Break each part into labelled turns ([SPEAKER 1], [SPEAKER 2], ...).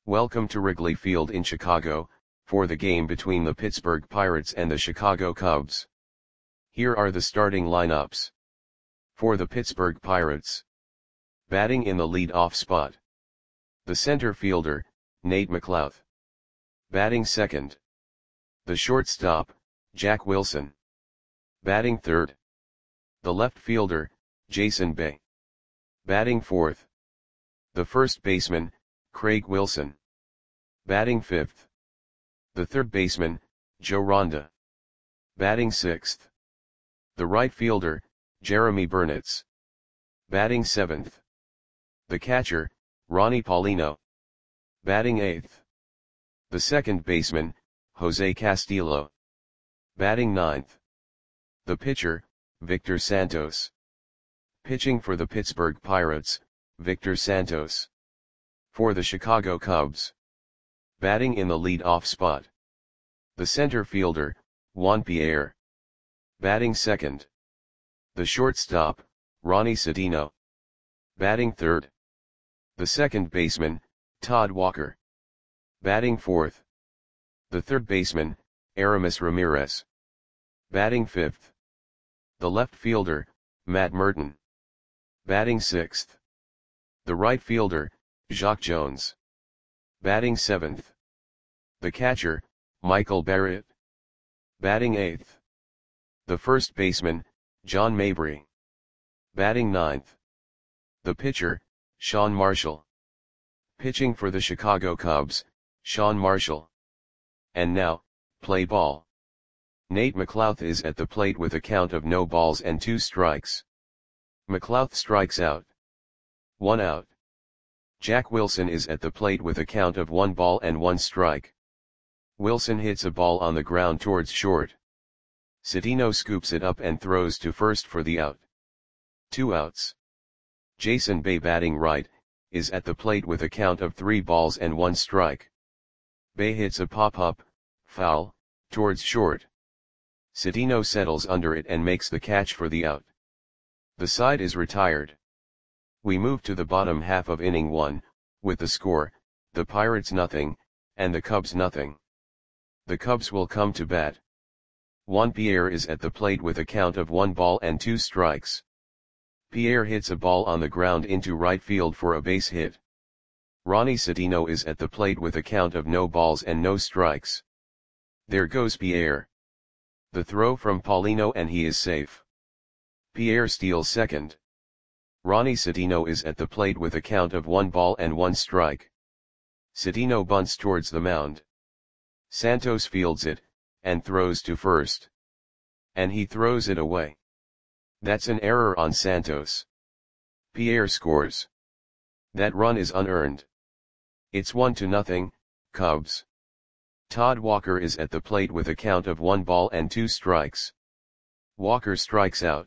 [SPEAKER 1] Welcome to Wrigley Field in Chicago, for the game between the Pittsburgh Pirates and the Chicago Cubs. Here are the starting lineups. For the Pittsburgh Pirates. Batting in the lead-off spot. The center fielder, Nate McLouth. Batting second. The shortstop, Jack Wilson. Batting third. The left fielder, Jason Bay. Batting fourth. The first baseman, Craig Wilson. Batting fifth. The third baseman, Joe Ronda. Batting sixth. The right fielder, Jeremy Burnitz. Batting seventh. The catcher, Ronnie Paulino. Batting eighth. The second baseman, Jose Castillo. Batting ninth. The pitcher, Victor Santos. Pitching for the Pittsburgh Pirates, Victor Santos. For the Chicago Cubs. Batting in the lead-off spot. The center fielder, Juan Pierre. Batting second. The shortstop, Ronnie Sedino. Batting third. The second baseman, Todd Walker. Batting fourth. The third baseman, Aramis Ramirez. Batting fifth. The left fielder, Matt Merton. Batting sixth. The right fielder, Jacque Jones. Batting seventh. The catcher, Michael Barrett. Batting eighth. The first baseman, John Mabry. Batting ninth. The pitcher, Sean Marshall. Pitching for the Chicago Cubs, Sean Marshall. And now, play ball. Nate McLouth is at the plate with a count of no balls and 2 strikes. McLouth strikes out. 1 out. Jack Wilson is at the plate with a count of 1 ball and 1 strike. Wilson hits a ball on the ground towards short. Sedino scoops it up and throws to first for the out. 2 outs. Jason Bay, batting right, is at the plate with a count of 3 balls and 1 strike. Bay hits a pop-up, foul, towards short. Sedino settles under it and makes the catch for the out. The side is retired. We move to the bottom half of inning 1, with the score, the Pirates nothing, and the Cubs nothing. The Cubs will come to bat. Juan Pierre is at the plate with a count of 1 ball and 2 strikes. Pierre hits a ball on the ground into right field for a base hit. Ronnie Sedino is at the plate with a count of no balls and no strikes. There goes Pierre. The throw from Paulino and he is safe. Pierre steals second. Ronnie Sedino is at the plate with a count of 1 ball and 1 strike. Sedino bunts towards the mound. Santos fields it, and throws to first. And he throws it away. That's an error on Santos. Pierre scores. That run is unearned. It's 1-0, Cubs. Todd Walker is at the plate with a count of 1 ball and 2 strikes. Walker strikes out.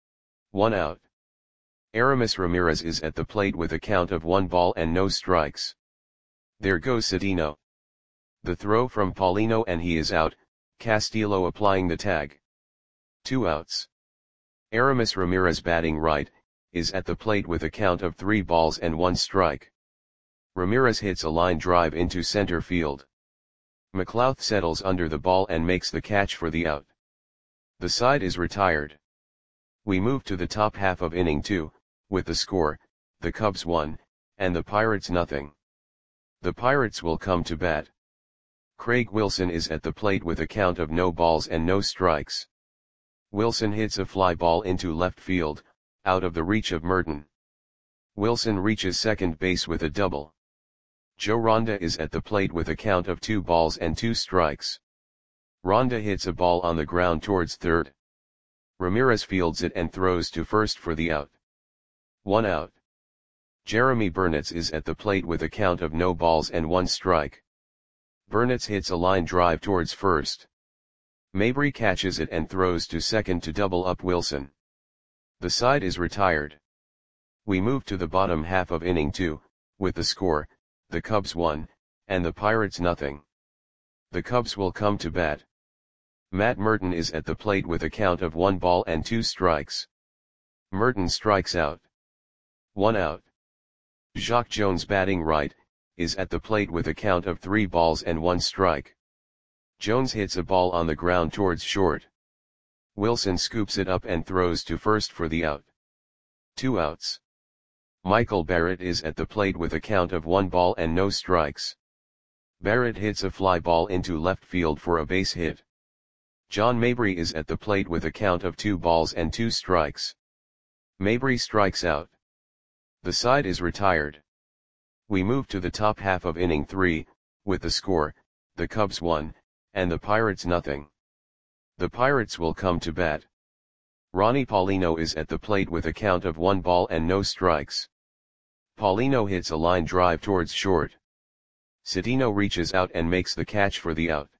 [SPEAKER 1] 1 out. Aramis Ramirez is at the plate with a count of 1 ball and no strikes. There goes Sedino. The throw from Paulino and he is out, Castillo applying the tag. 2 outs. Aramis Ramirez, batting right, is at the plate with a count of 3 balls and 1 strike. Ramirez hits a line drive into center field. McLouth settles under the ball and makes the catch for the out. The side is retired. We move to the top half of inning 2, with the score, the Cubs 1, and the Pirates nothing. The Pirates will come to bat. Craig Wilson is at the plate with a count of no balls and no strikes. Wilson hits a fly ball into left field, out of the reach of Merton. Wilson reaches second base with a double. Joe Ronda is at the plate with a count of 2 balls and 2 strikes. Ronda hits a ball on the ground towards third. Ramirez fields it and throws to first for the out. 1 out. Jeremy Burnitz is at the plate with a count of no balls and 1 strike. Burnitz hits a line drive towards first. Mabry catches it and throws to second to double up Wilson. The side is retired. We move to the bottom half of inning 2, with the score, the Cubs 1, and the Pirates nothing. The Cubs will come to bat. Matt Merton is at the plate with a count of 1 ball and 2 strikes. Merton strikes out. 1 out. Jacque Jones, batting right, is at the plate with a count of 3 balls and 1 strike. Jones hits a ball on the ground towards short. Wilson scoops it up and throws to first for the out. 2 outs. Michael Barrett is at the plate with a count of 1 ball and no strikes. Barrett hits a fly ball into left field for a base hit. John Mabry is at the plate with a count of 2 balls and 2 strikes. Mabry strikes out. The side is retired. We move to the top half of inning 3, with the score, the Cubs 1, and the Pirates nothing. The Pirates will come to bat. Ronnie Paulino is at the plate with a count of 1 ball and no strikes. Paulino hits a line drive towards short. Cedeno reaches out and makes the catch for the out.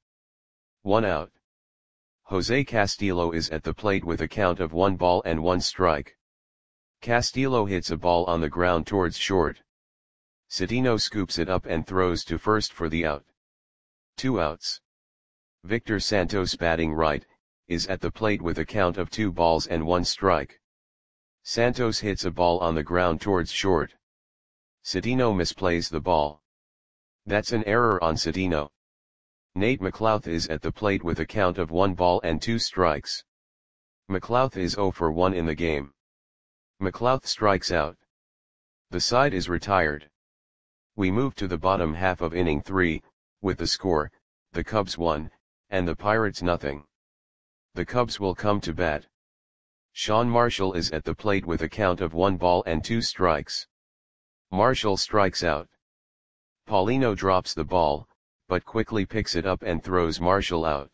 [SPEAKER 1] 1 out. Jose Castillo is at the plate with a count of 1 ball and 1 strike. Castillo hits a ball on the ground towards short. Cedeno scoops it up and throws to first for the out. 2 outs. Victor Santos, batting right, is at the plate with a count of 2 balls and 1 strike. Santos hits a ball on the ground towards short. Cedeno misplays the ball. That's an error on Cedeno. Nate McLouth is at the plate with a count of 1 ball and 2 strikes. McLouth is 0 for 1 in the game. McLouth strikes out. The side is retired. We move to the bottom half of inning 3, with the score, the Cubs 1, and the Pirates nothing. The Cubs will come to bat. Sean Marshall is at the plate with a count of 1 ball and 2 strikes. Marshall strikes out. Paulino drops the ball, but quickly picks it up and throws Marshall out.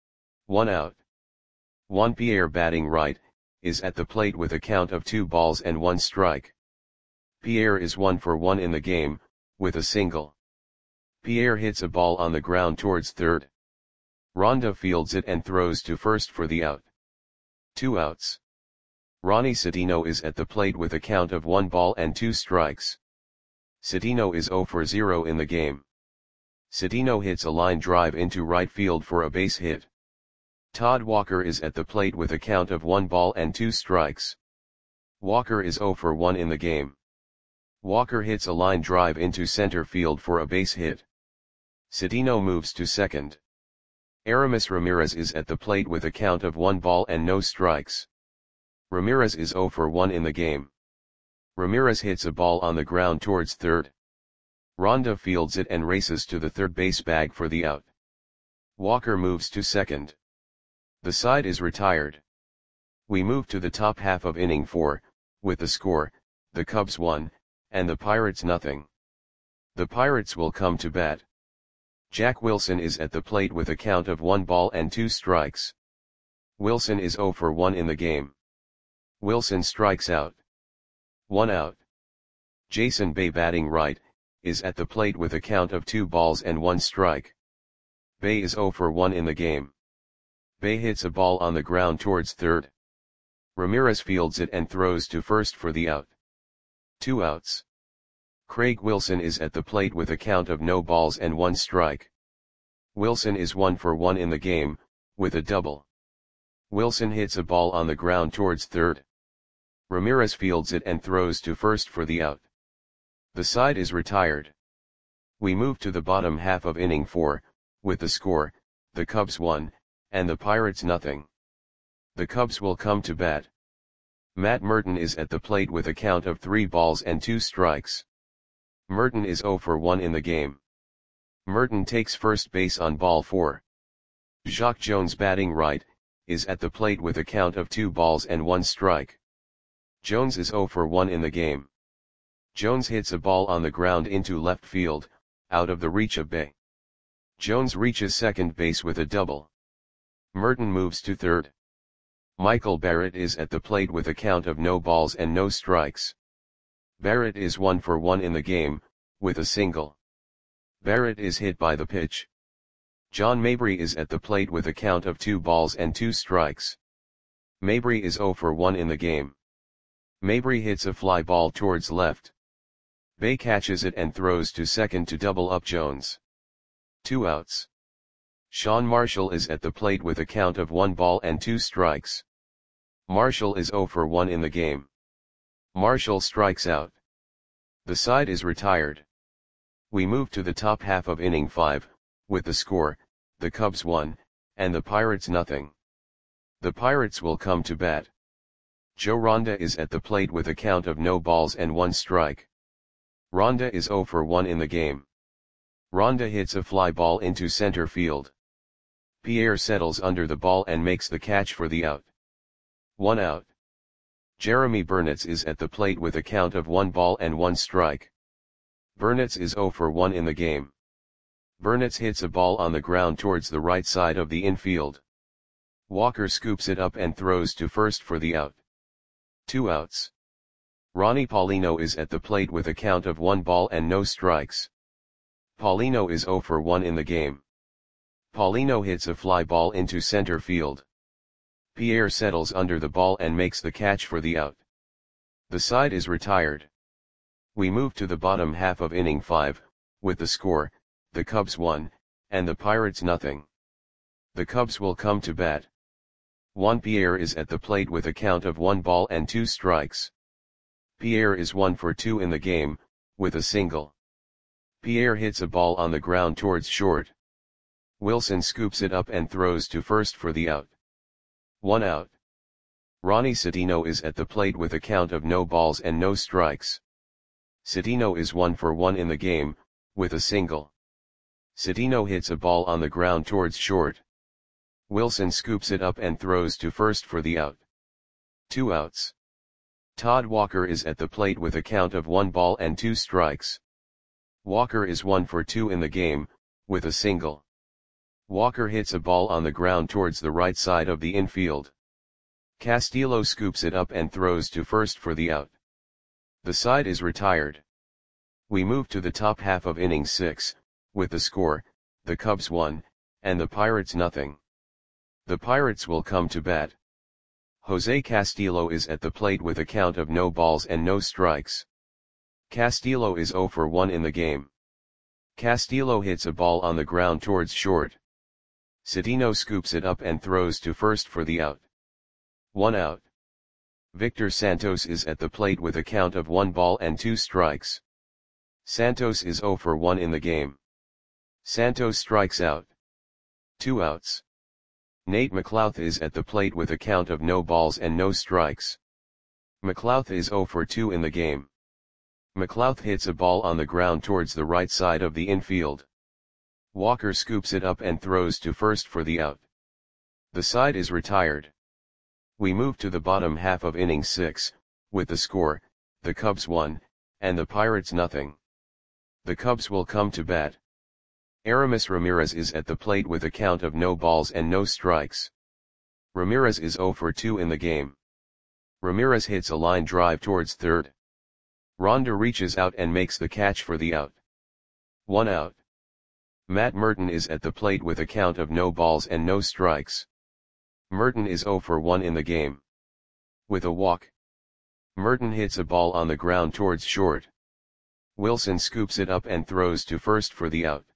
[SPEAKER 1] 1 out. Juan Pierre, batting right, is at the plate with a count of 2 balls and 1 strike. Pierre is 1 for 1 in the game, with a single. Pierre hits a ball on the ground towards third. Ronda fields it and throws to first for the out. 2 outs. Ronnie Cedeno is at the plate with a count of 1 ball and 2 strikes. Cedeno is 0 for 0 in the game. Cedeno hits a line drive into right field for a base hit. Todd Walker is at the plate with a count of 1 ball and 2 strikes. Walker is 0 for 1 in the game. Walker hits a line drive into center field for a base hit. Cedeno moves to second. Aramis Ramirez is at the plate with a count of 1 ball and no strikes. Ramirez is 0 for 1 in the game. Ramirez hits a ball on the ground towards third. Ronda fields it and races to the third base bag for the out. Walker moves to second. The side is retired. We move to the top half of inning 4, with the score, the Cubs 1, and the Pirates nothing. The Pirates will come to bat. Jack Wilson is at the plate with a count of 1 ball and 2 strikes. Wilson is 0 for 1 in the game. Wilson strikes out. 1 out. Jason Bay, batting right, is at the plate with a count of 2 balls and 1 strike. Bay is 0 for 1 in the game. Bay hits a ball on the ground towards third. Ramirez fields it and throws to first for the out. 2 outs. Craig Wilson is at the plate with a count of no balls and 1 strike. Wilson is 1 for 1 in the game, with a double. Wilson hits a ball on the ground towards third. Ramirez fields it and throws to first for the out. The side is retired. We move to the bottom half of inning 4, with the score, the Cubs 1, and the Pirates nothing. The Cubs will come to bat. Matt Merton is at the plate with a count of 3 balls and 2 strikes. Merton is 0 for 1 in the game. Merton takes first base on ball 4. Jacque Jones, batting right, is at the plate with a count of 2 balls and 1 strike. Jones is 0 for 1 in the game. Jones hits a ball on the ground into left field, out of the reach of Bay. Jones reaches second base with a double. Merton moves to third. Michael Barrett is at the plate with a count of no balls and no strikes. Barrett is 1 for 1 in the game, with a single. Barrett is hit by the pitch. John Mabry is at the plate with a count of 2 balls and 2 strikes. Mabry is 0 for 1 in the game. Mabry hits a fly ball towards left. Bay catches it and throws to second to double up Jones. 2 outs. Sean Marshall is at the plate with a count of 1 ball and 2 strikes. Marshall is 0 for 1 in the game. Marshall strikes out. The side is retired. We move to the top half of inning 5, with the score, the Cubs 1, and the Pirates nothing. The Pirates will come to bat. Joe Ronda is at the plate with a count of no balls and 1 strike. Ronda is 0 for 1 in the game. Ronda hits a fly ball into center field. Pierre settles under the ball and makes the catch for the out. 1 out. Jeremy Burnitz is at the plate with a count of 1 ball and 1 strike. Burnitz is 0 for 1 in the game. Burnitz hits a ball on the ground towards the right side of the infield. Walker scoops it up and throws to first for the out. 2 outs. Ronnie Paulino is at the plate with a count of 1 ball and no strikes. Paulino is 0 for 1 in the game. Paulino hits a fly ball into center field. Pierre settles under the ball and makes the catch for the out. The side is retired. We move to the bottom half of inning 5, with the score, the Cubs 1, and the Pirates nothing. The Cubs will come to bat. Juan Pierre is at the plate with a count of 1 ball and 2 strikes. Pierre is 1 for 2 in the game, with a single. Pierre hits a ball on the ground towards short. Wilson scoops it up and throws to first for the out. 1 out. Ronnie Citino is at the plate with a count of no balls and no strikes. Citino is 1 for 1 in the game, with a single. Citino hits a ball on the ground towards short. Wilson scoops it up and throws to first for the out. 2 outs. Todd Walker is at the plate with a count of 1 ball and 2 strikes. Walker is 1 for 2 in the game, with a single. Walker hits a ball on the ground towards the right side of the infield. Castillo scoops it up and throws to first for the out. The side is retired. We move to the top half of inning 6, with the score, the Cubs 1, and the Pirates nothing. The Pirates will come to bat. Jose Castillo is at the plate with a count of no balls and no strikes. Castillo is 0 for 1 in the game. Castillo hits a ball on the ground towards short. Citino scoops it up and throws to first for the out. 1 out. Victor Santos is at the plate with a count of 1 ball and 2 strikes. Santos is 0 for 1 in the game. Santos strikes out. 2 outs. Nate McLouth is at the plate with a count of no balls and no strikes. McLouth is 0 for 2 in the game. McLouth hits a ball on the ground towards the right side of the infield. Walker scoops it up and throws to first for the out. The side is retired. We move to the bottom half of inning 6, with the score, the Cubs 1, and the Pirates nothing. The Cubs will come to bat. Aramis Ramirez is at the plate with a count of no balls and no strikes. Ramirez is 0 for 2 in the game. Ramirez hits a line drive towards third. Ronda reaches out and makes the catch for the out. 1 out. Matt Merton is at the plate with a count of no balls and no strikes. Merton is 0 for 1 in the game. With a walk. Merton hits a ball on the ground towards short. Wilson scoops it up and throws to first for the out.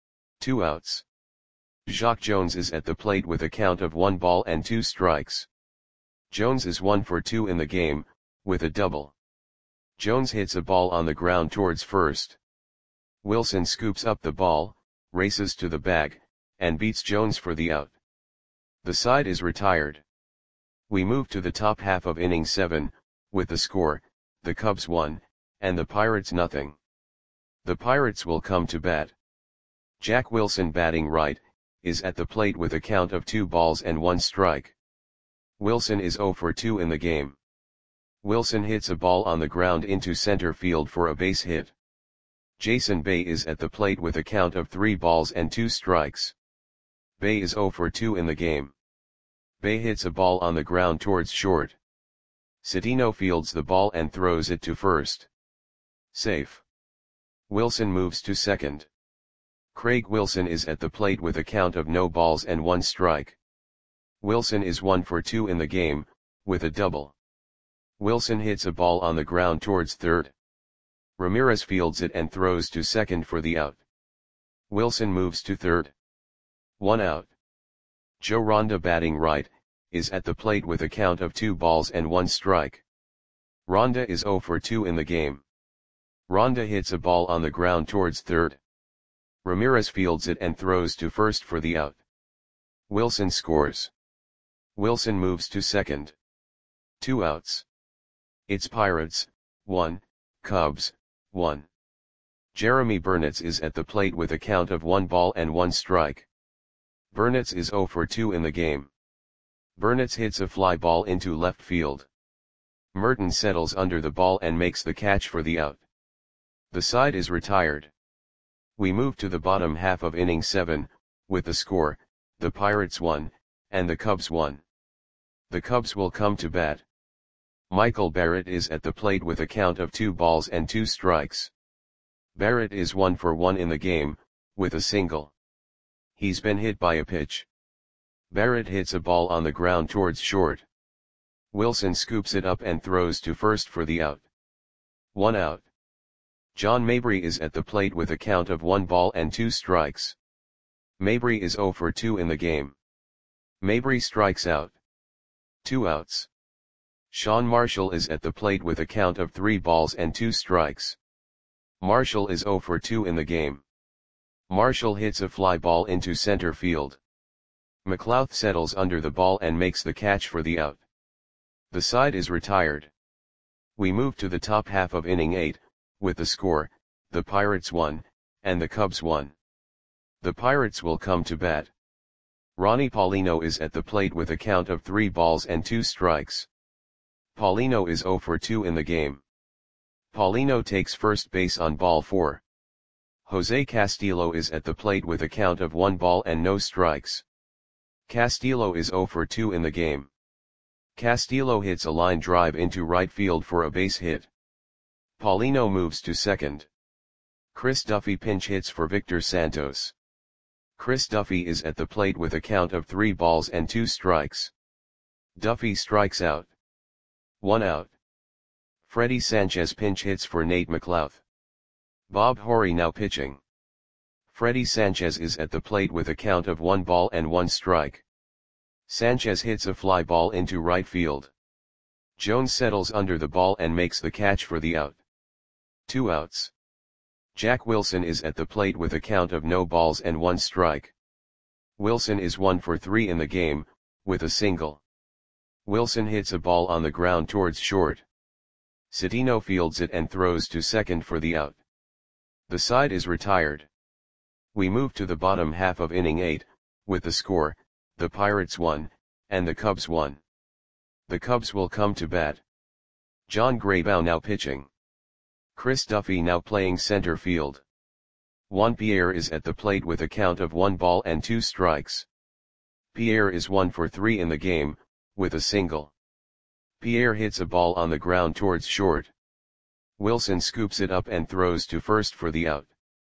[SPEAKER 1] 2 outs. Jacque Jones is at the plate with a count of 1 ball and 2 strikes. Jones is 1 for 2 in the game, with a double. Jones hits a ball on the ground towards first. Wilson scoops up the ball, races to the bag, and beats Jones for the out. The side is retired. We move to the top half of inning 7, with the score, the Cubs 1, and the Pirates nothing. The Pirates will come to bat. Jack Wilson, batting right, is at the plate with a count of 2 balls and 1 strike. Wilson is 0 for 2 in the game. Wilson hits a ball on the ground into center field for a base hit. Jason Bay is at the plate with a count of 3 balls and 2 strikes. Bay is 0 for 2 in the game. Bay hits a ball on the ground towards short. Citino fields the ball and throws it to first. Safe. Wilson moves to second. Craig Wilson is at the plate with a count of no balls and 1 strike. Wilson is 1 for 2 in the game, with a double. Wilson hits a ball on the ground towards third. Ramirez fields it and throws to second for the out. Wilson moves to third. 1 out. Joe Ronda, batting right, is at the plate with a count of 2 balls and 1 strike. Ronda is 0 for 2 in the game. Ronda hits a ball on the ground towards third. Ramirez fields it and throws to first for the out. Wilson scores. Wilson moves to second. 2 outs. It's Pirates, 1, Cubs, 1. Jeremy Burnitz is at the plate with a count of 1 ball and 1 strike. Burnitz is 0 for 2 in the game. Burnitz hits a fly ball into left field. Merton settles under the ball and makes the catch for the out. The side is retired. We move to the bottom half of inning 7, with the score, the Pirates 1, and the Cubs 1. The Cubs will come to bat. Michael Barrett is at the plate with a count of 2 balls and 2 strikes. Barrett is 1 for 1 in the game, with a single. He's been hit by a pitch. Barrett hits a ball on the ground towards short. Wilson scoops it up and throws to first for the out. 1 out. John Mabry is at the plate with a count of 1 ball and 2 strikes. Mabry is 0 for 2 in the game. Mabry strikes out. 2 outs. Sean Marshall is at the plate with a count of 3 balls and 2 strikes. Marshall is 0 for 2 in the game. Marshall hits a fly ball into center field. McLouth settles under the ball and makes the catch for the out. The side is retired. We move to the top half of inning 8, with the score, the Pirates 1, and the Cubs 1. The Pirates will come to bat. Ronnie Paulino is at the plate with a count of 3 balls and 2 strikes. Paulino is 0 for 2 in the game. Paulino takes first base on ball 4. Jose Castillo is at the plate with a count of 1 ball and no strikes. Castillo is 0 for 2 in the game. Castillo hits a line drive into right field for a base hit. Paulino moves to second. Chris Duffy pinch hits for Victor Santos. Chris Duffy is at the plate with a count of 3 balls and 2 strikes. Duffy strikes out. 1 out. Freddie Sanchez pinch hits for Nate McLouth. Bob Horry now pitching. Freddie Sanchez is at the plate with a count of 1 ball and 1 strike. Sanchez hits a fly ball into right field. Jones settles under the ball and makes the catch for the out. 2 outs. Jack Wilson is at the plate with a count of no balls and 1 strike. Wilson is 1 for 3 in the game, with a single. Wilson hits a ball on the ground towards short. Citino fields it and throws to second for the out. The side is retired. We move to the bottom half of inning 8, with the score, the Pirates 1, and the Cubs 1. The Cubs will come to bat. John Graybow now pitching. Chris Duffy now playing center field. Juan Pierre is at the plate with a count of 1 ball and 2 strikes. Pierre is 1 for 3 in the game, with a single. Pierre hits a ball on the ground towards short. Wilson scoops it up and throws to first for the out.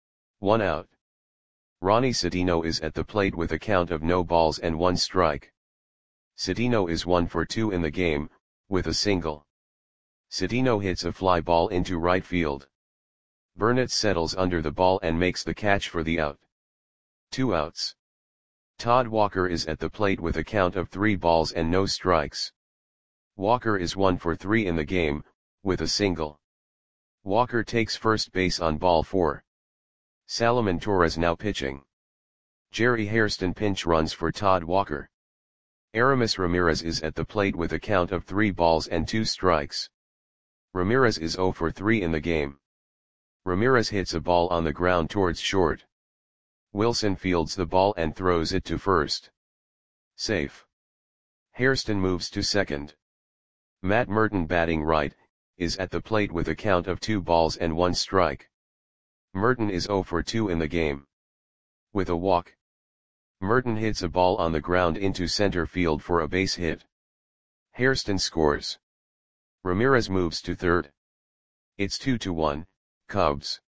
[SPEAKER 1] 1 out. Ronnie Citino is at the plate with a count of no balls and 1 strike. Citino is 1 for 2 in the game, with a single. Citino hits a fly ball into right field. Burnitz settles under the ball and makes the catch for the out. 2 outs. Todd Walker is at the plate with a count of 3 balls and no strikes. Walker is 1 for 3 in the game, with a single. Walker takes first base on ball 4. Salomon Torres now pitching. Jerry Hairston pinch runs for Todd Walker. Aramis Ramirez is at the plate with a count of 3 balls and 2 strikes. Ramirez is 0 for 3 in the game. Ramirez hits a ball on the ground towards short. Wilson fields the ball and throws it to first. Safe. Hairston moves to second. Matt Merton batting right, is at the plate with a count of 2 balls and 1 strike. Merton is 0 for 2 in the game. With a walk. Merton hits a ball on the ground into center field for a base hit. Hairston scores. Ramirez moves to third. It's 2-1, Cubs.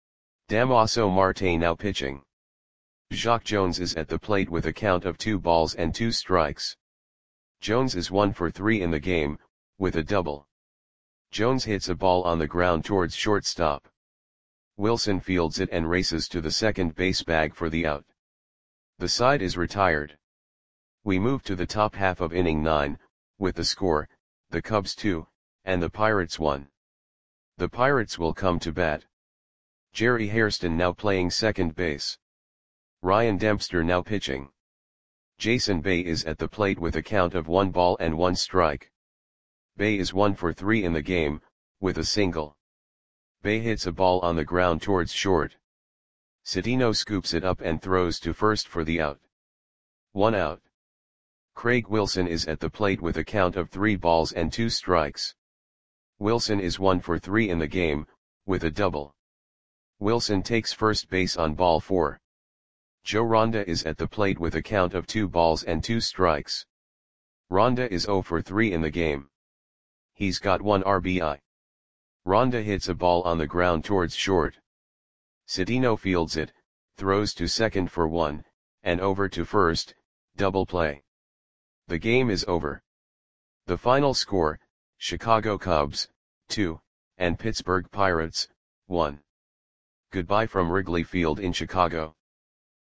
[SPEAKER 1] Damaso Marte now pitching. Jacque Jones is at the plate with a count of 2 balls and 2 strikes. Jones is 1 for 3 in the game, with a double. Jones hits a ball on the ground towards shortstop. Wilson fields it and races to the second base bag for the out. The side is retired. We move to the top half of inning 9, with the score, the Cubs 2, and the Pirates 1. The Pirates will come to bat. Jerry Hairston now playing second base. Ryan Dempster now pitching. Jason Bay is at the plate with a count of 1 ball and 1 strike. Bay is 1 for 3 in the game, with a single. Bay hits a ball on the ground towards short. Cedeno scoops it up and throws to first for the out. 1 out. Craig Wilson is at the plate with a count of 3 balls and 2 strikes. Wilson is 1 for 3 in the game, with a double. Wilson takes first base on ball 4. Joe Ronda is at the plate with a count of 2 balls and 2 strikes. Ronda is 0 for 3 in the game. He's got 1 RBI. Ronda hits a ball on the ground towards short. Cedeno fields it, throws to second for 1, and over to first, double play. The game is over. The final score, Chicago Cubs, 2, and Pittsburgh Pirates, 1. Goodbye from Wrigley Field in Chicago.